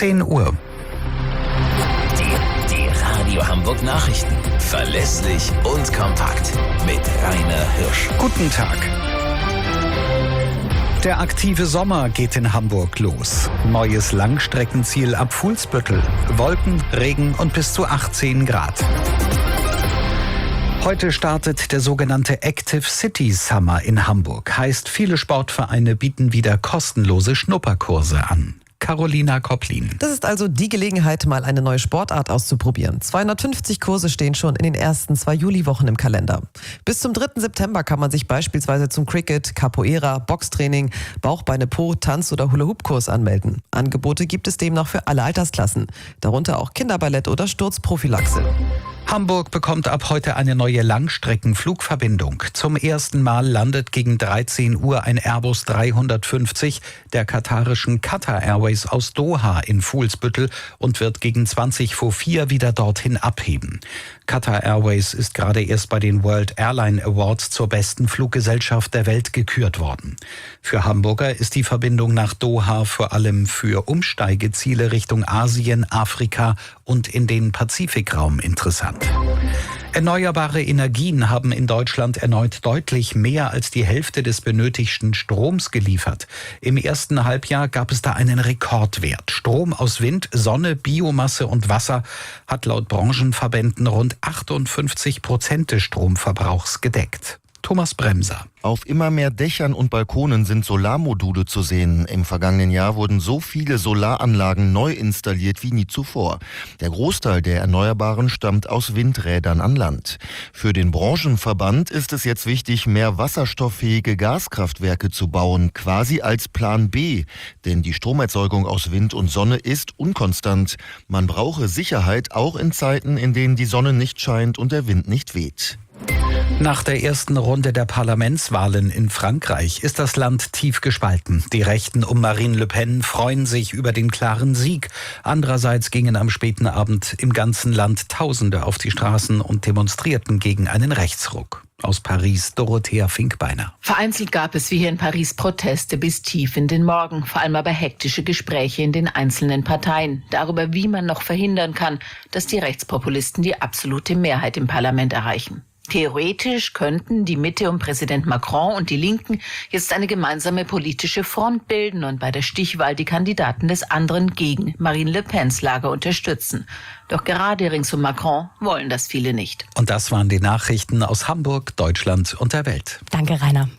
10 Uhr. Die Radio Hamburg Nachrichten. Verlässlich und kompakt. Mit Rainer Hirsch. Guten Tag. Der aktive Sommer geht in Hamburg los. Neues Langstreckenziel ab Fuhlsbüttel. Wolken, Regen und bis zu 18 Grad. Heute startet der sogenannte Active City Summer in Hamburg. Heißt, viele Sportvereine bieten wieder kostenlose Schnupperkurse an. Carolina Kopplin. Das ist also die Gelegenheit, mal eine neue Sportart auszuprobieren. 250 Kurse stehen schon in den ersten 2 Juliwochen im Kalender. Bis zum 3. September kann man sich beispielsweise zum Cricket, Capoeira, Boxtraining, Bauch-Beine-Po, Tanz- oder Hula-Hoop-Kurs anmelden. Angebote gibt es demnach für alle Altersklassen, darunter auch Kinderballett oder Sturzprophylaxe. Hamburg bekommt ab heute eine neue Langstreckenflugverbindung. Zum ersten Mal landet gegen 13 Uhr ein Airbus 350 der katarischen Qatar Airways aus Doha in Fuhlsbüttel und wird gegen 20 vor 4 wieder dorthin abheben. Qatar Airways ist gerade erst bei den World Airline Awards zur besten Fluggesellschaft der Welt gekürt worden. Für Hamburger ist die Verbindung nach Doha vor allem für Umsteigeziele Richtung Asien, Afrika und in den Pazifikraum interessant. Erneuerbare Energien haben in Deutschland erneut deutlich mehr als die Hälfte des benötigten Stroms geliefert. Im ersten Halbjahr gab es da einen Rekordwert. Strom aus Wind, Sonne, Biomasse und Wasser hat laut Branchenverbänden rund 58% des Stromverbrauchs gedeckt. Thomas Bremser. Auf immer mehr Dächern und Balkonen sind Solarmodule zu sehen. Im vergangenen Jahr wurden so viele Solaranlagen neu installiert wie nie zuvor. Der Großteil der Erneuerbaren stammt aus Windrädern an Land. Für den Branchenverband ist es jetzt wichtig, mehr wasserstofffähige Gaskraftwerke zu bauen, quasi als Plan B. Denn die Stromerzeugung aus Wind und Sonne ist unkonstant. Man brauche Sicherheit auch in Zeiten, in denen die Sonne nicht scheint und der Wind nicht weht. Nach der ersten Runde der Parlamentswahlen in Frankreich ist das Land tief gespalten. Die Rechten um Marine Le Pen freuen sich über den klaren Sieg. Andererseits gingen am späten Abend im ganzen Land Tausende auf die Straßen und demonstrierten gegen einen Rechtsruck. Aus Paris, Dorothea Finkbeiner. Vereinzelt gab es wie hier in Paris Proteste bis tief in den Morgen, vor allem aber hektische Gespräche in den einzelnen Parteien darüber, wie man noch verhindern kann, dass die Rechtspopulisten die absolute Mehrheit im Parlament erreichen. Theoretisch könnten die Mitte um Präsident Macron und die Linken jetzt eine gemeinsame politische Front bilden und bei der Stichwahl die Kandidaten des anderen gegen Marine Le Pens Lager unterstützen. Doch gerade rings um Macron wollen das viele nicht. Und das waren die Nachrichten aus Hamburg, Deutschland und der Welt. Danke, Rainer.